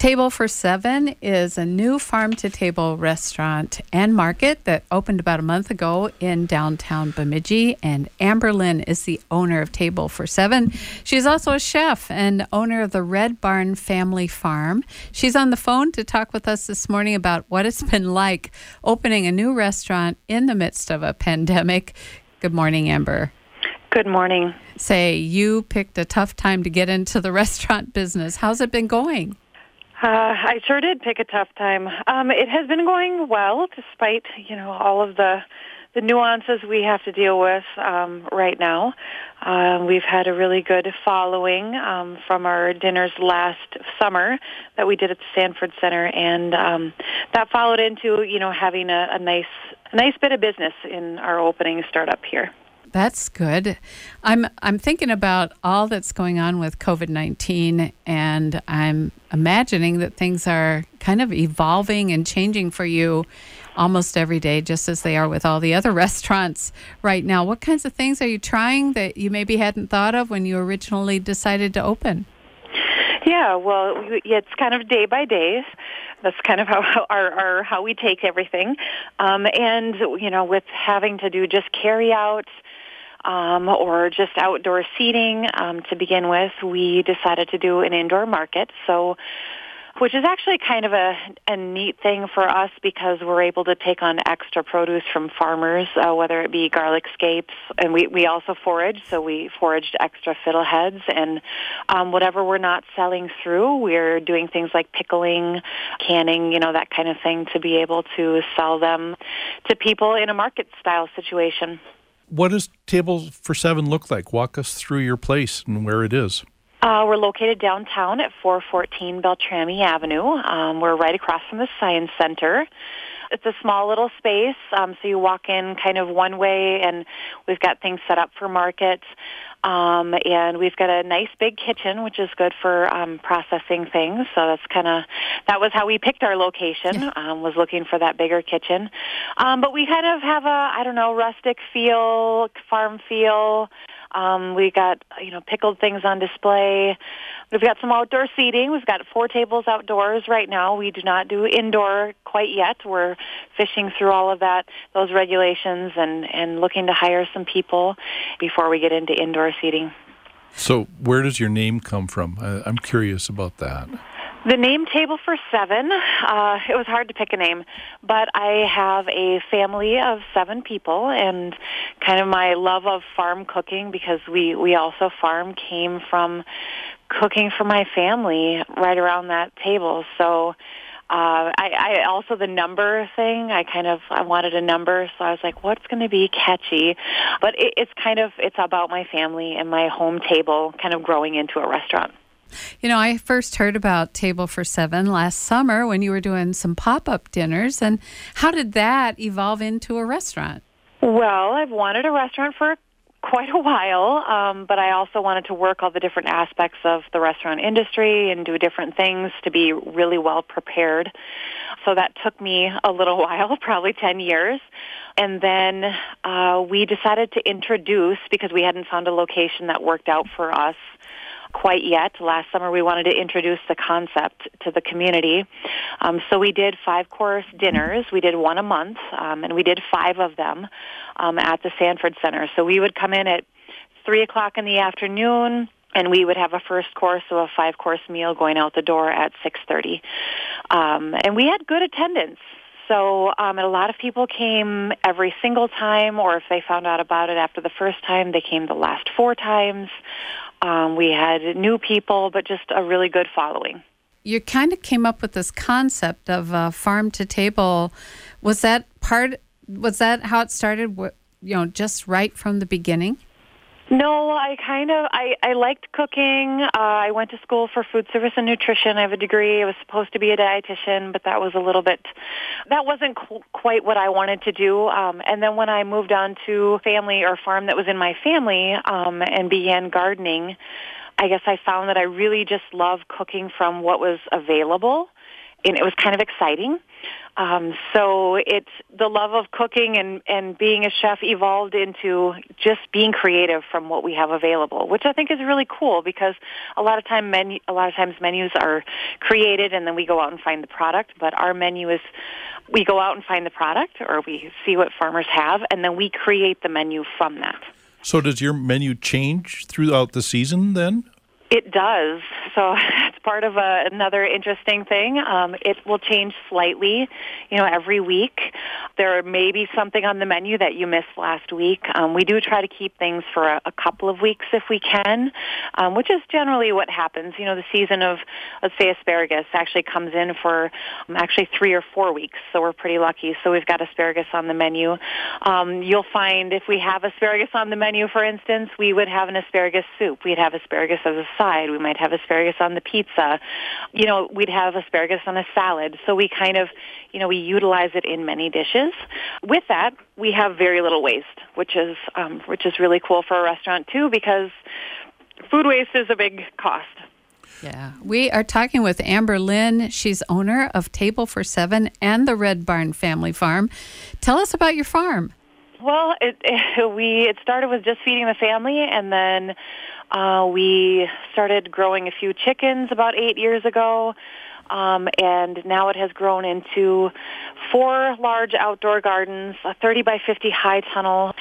Table for Seven is a new farm-to-table restaurant and market that opened about a month ago in downtown Bemidji, and Amber Lynn is the owner of Table for Seven. She's also a chef and owner of the Red Barn Family Farm. She's on the phone to talk with us this morning about what it's been like opening a new restaurant in the midst of a pandemic. Good morning, Amber. Good morning. Say, you picked a tough time to get into the restaurant business. How's it been going? I sure did pick a tough time. It has been going well, despite all of the nuances we have to deal with right now. We've had a really good following from our dinners last summer that we did at the Sanford Center, and that followed into having a nice bit of business in our opening startup here. That's good. I'm thinking about all that's going on with COVID-19, and I'm imagining that things are kind of evolving and changing for you almost every day, just as they are with all the other restaurants right now. What kinds of things are you trying that you maybe hadn't thought of when you originally decided to open? Yeah, well, it's kind of day by day. That's kind of how we take everything. And with having to do just carry out or just outdoor seating to begin with, we decided to do an indoor market. Which is actually kind of a neat thing for us because we're able to take on extra produce from farmers, whether it be garlic scapes, and we also forage, so we foraged extra fiddleheads, and whatever we're not selling through, we're doing things like pickling, canning, that kind of thing to be able to sell them to people in a market style situation. What does Table for Seven look like? Walk us through your place and where it is. We're located downtown at 414 Beltrami Avenue. We're right across from the Science Center. It's a small little space, so you walk in kind of one way, and we've got things set up for market. And we've got a nice big kitchen, which is good for processing things. So that was how we picked our location, was looking for that bigger kitchen. But we kind of have a, rustic feel, farm feel. We got, pickled things on display. We've got some outdoor seating. We've got 4 tables outdoors right now. We do not do indoor quite yet. We're fishing through all of those regulations and looking to hire some people before we get into indoor seating. So where does your name come from? I'm curious about that. The name Table for Seven, it was hard to pick a name, but I have a family of 7 people, and kind of my love of farm cooking, because we also farm, came from cooking for my family right around that table. So I also, the number thing, I wanted a number, so I was like, what's going to be catchy? But it's about my family and my home table kind of growing into a restaurant. I first heard about Table for Seven last summer when you were doing some pop-up dinners. And how did that evolve into a restaurant? Well, I've wanted a restaurant for quite a while, but I also wanted to work all the different aspects of the restaurant industry and do different things to be really well prepared. So that took me a little while, probably 10 years. And then we decided to introduce, because we hadn't found a location that worked out for us quite yet. Last summer, we wanted to introduce the concept to the community. So we did 5-course dinners. We did one a month, and we did 5 of them at the Sanford Center. So we would come in at 3 o'clock in the afternoon, and we would have a first course, so a 5-course meal going out the door at 6:30. And we had good attendance. So a lot of people came every single time, or if they found out about it after the first time, they came the last 4 times. We had new people, but just a really good following. You kind of came up with this concept of farm to table. Was that how it started, just right from the beginning? No, I liked cooking. I went to school for food service and nutrition. I have a degree. I was supposed to be a dietitian, but that wasn't quite what I wanted to do. And then when I moved on to family or farm that was in my family, and began gardening, I guess I found that I really just love cooking from what was available. and it was kind of exciting. So it's the love of cooking and being a chef evolved into just being creative from what we have available, which I think is really cool because a lot of times menus are created and then we go out and find the product. But our menu is we go out and find the product, or we see what farmers have, and then we create the menu from that. So does your menu change throughout the season then? It does. So it's part of another interesting thing. It will change slightly, every week. There may be something on the menu that you missed last week. We do try to keep things for a couple of weeks if we can, which is generally what happens. The season of, let's say, asparagus actually comes in for 3 or 4 weeks, so we're pretty lucky. So we've got asparagus on the menu. You'll find if we have asparagus on the menu, for instance, we would have an asparagus soup. We'd have asparagus as a side. We might have asparagus on the pizza. We'd have asparagus on a salad. So we kind of, we utilize it in many dishes. With that, we have very little waste, which is really cool for a restaurant too, because food waste is a big cost. Yeah. We are talking with Amber Lynn. She's owner of Table for Seven and the Red Barn Family Farm. Tell us about your farm. Well, it started with just feeding the family, and then we started growing a few chickens about 8 years ago, and now it has grown into 4 large outdoor gardens, a 30 by 50 high tunnel,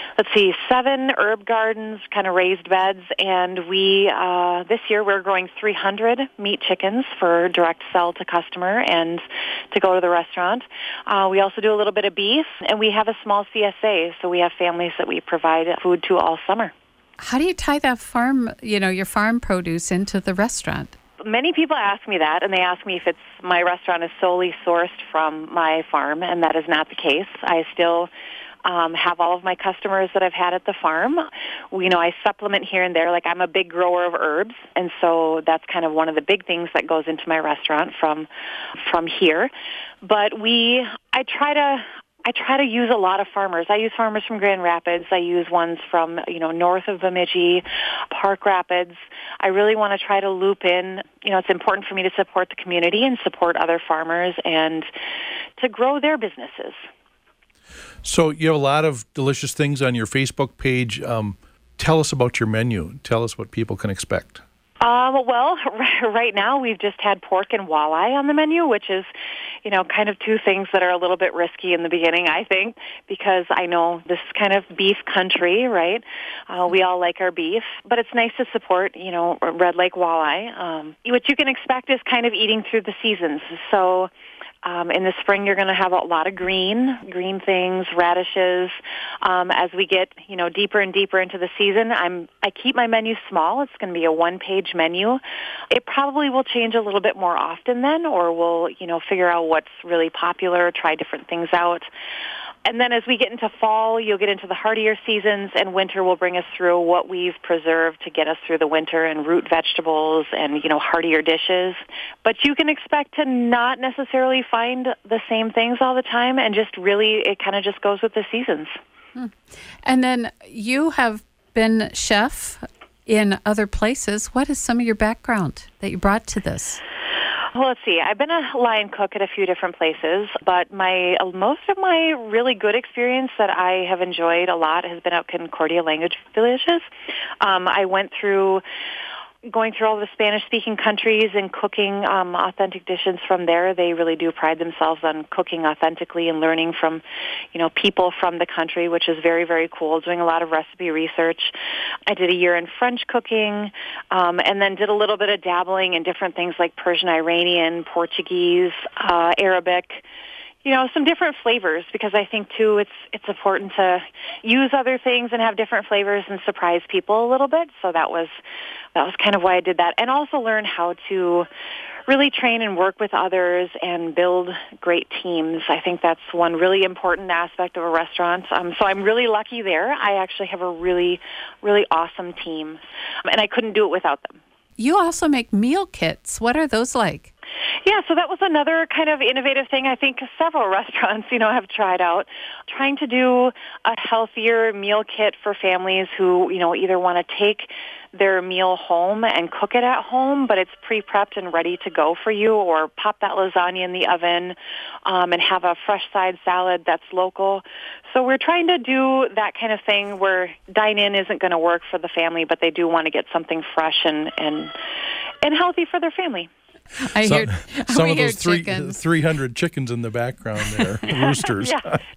7 herb gardens, kind of raised beds, and we this year we're growing 300 meat chickens for direct sell to customer and to go to the restaurant. We also do a little bit of beef, and we have a small CSA, so we have families that we provide food to all summer. How do you tie that farm, your farm produce into the restaurant? Many people ask me that, and they ask me if my restaurant is solely sourced from my farm, and that is not the case. I still have all of my customers that I've had at the farm. I supplement here and there. Like, I'm a big grower of herbs, and so that's kind of one of the big things that goes into my restaurant from here. But I try to use a lot of farmers. I use farmers from Grand Rapids. I use ones from, north of Bemidji, Park Rapids. I really want to try to loop in, it's important for me to support the community and support other farmers and to grow their businesses. So you have a lot of delicious things on your Facebook page. Tell us about your menu. Tell us what people can expect. Well, right now we've just had pork and walleye on the menu, which is, kind of two things that are a little bit risky in the beginning, I think, because I know this is kind of beef country, right? We all like our beef, but it's nice to support, Red Lake walleye. What you can expect is kind of eating through the seasons. So in the spring, you're going to have a lot of green things, radishes. As we get, deeper and deeper into the season, I keep my menu small. It's going to be a one-page menu. It probably will change a little bit more often then, or we'll, figure out what's really popular, try different things out. And then as we get into fall, you'll get into the hardier seasons, and winter will bring us through what we've preserved to get us through the winter, and root vegetables and, hardier dishes. But you can expect to not necessarily find the same things all the time, and just really, it kind of just goes with the seasons. And then you have been chef in other places. What is some of your background that you brought to this? Well, let's see. I've been a line cook at a few different places, but most of my really good experience that I have enjoyed a lot has been at Concordia Language Villages. I went through going through all the Spanish-speaking countries and cooking authentic dishes from there. They really do pride themselves on cooking authentically and learning from, people from the country, which is very, very cool, doing a lot of recipe research. I did a year in French cooking, and then did a little bit of dabbling in different things like Persian, Iranian, Portuguese, Arabic, some different flavors, because I think, too, it's important to use other things and have different flavors and surprise people a little bit. So that was kind of why I did that. And also learn how to really train and work with others and build great teams. I think that's one really important aspect of a restaurant. So I'm really lucky there. I actually have a really, really awesome team, and I couldn't do it without them. You also make meal kits. What are those like? Yeah, so that was another kind of innovative thing I think several restaurants, have tried out. Trying to do a healthier meal kit for families who, either want to take their meal home and cook it at home, but it's pre-prepped and ready to go for you, or pop that lasagna in the oven and have a fresh side salad that's local. So we're trying to do that kind of thing where dine-in isn't going to work for the family, but they do want to get something fresh and healthy for their family. I some, hear some we of hear those chickens. 300 chickens in the background there, roosters.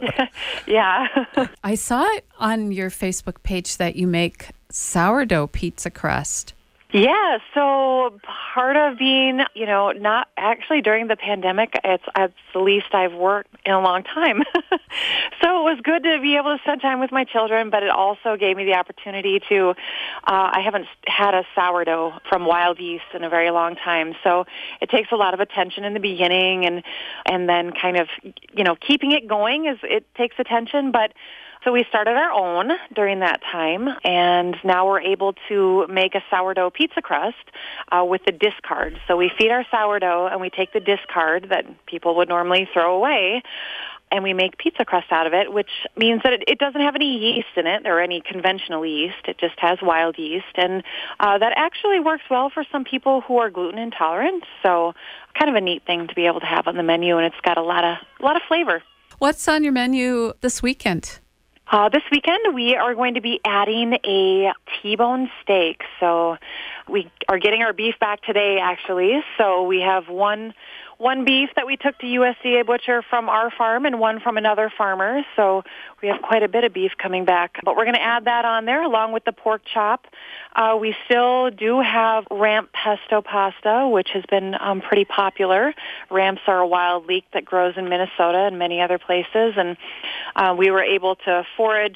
Yeah. I saw it on your Facebook page that you make sourdough pizza crust. Yeah, so part of being, not actually during the pandemic, it's the least I've worked in a long time. So it was good to be able to spend time with my children, but it also gave me the opportunity to, I haven't had a sourdough from wild yeast in a very long time. So it takes a lot of attention in the beginning and then kind of, keeping it going it takes attention, but so we started our own during that time, and now we're able to make a sourdough pizza crust with the discard. So we feed our sourdough, and we take the discard that people would normally throw away, and we make pizza crust out of it, which means that it doesn't have any yeast in it or any conventional yeast. It just has wild yeast, and that actually works well for some people who are gluten intolerant. So kind of a neat thing to be able to have on the menu, and it's got a lot of flavor. What's on your menu this weekend? This weekend, we are going to be adding a T-bone steak. So we are getting our beef back today, actually. So we have one beef that we took to USDA Butcher from our farm and one from another farmer. So we have quite a bit of beef coming back. But we're going to add that on there along with the pork chop. We still do have ramp pesto pasta, which has been pretty popular. Ramps are a wild leek that grows in Minnesota and many other places. And we were able to forage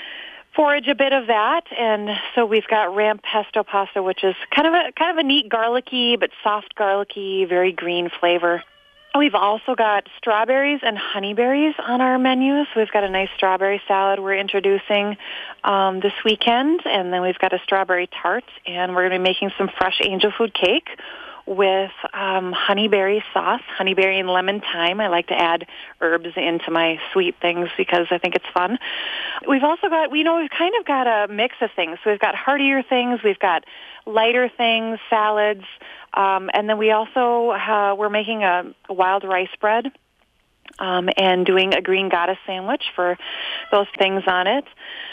a bit of that, and so we've got ramp pesto pasta, which is kind of a neat garlicky but soft garlicky, very green flavor. We've also got strawberries and honeyberries on our menu. So we've got a nice strawberry salad we're introducing this weekend, and then we've got a strawberry tart, and we're going to be making some fresh angel food cake with honeyberry sauce, honeyberry and lemon thyme. I like to add herbs into my sweet things because I think it's fun. We've also got, we've kind of got a mix of things. So we've got heartier things, we've got lighter things, salads, and then we also, we're making a wild rice bread and doing a green goddess sandwich for those things on it.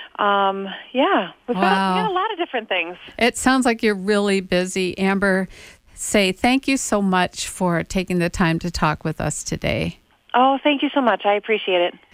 We've got a lot of different things. It sounds like you're really busy, Amber. Say thank you so much for taking the time to talk with us today. Oh, thank you so much. I appreciate it.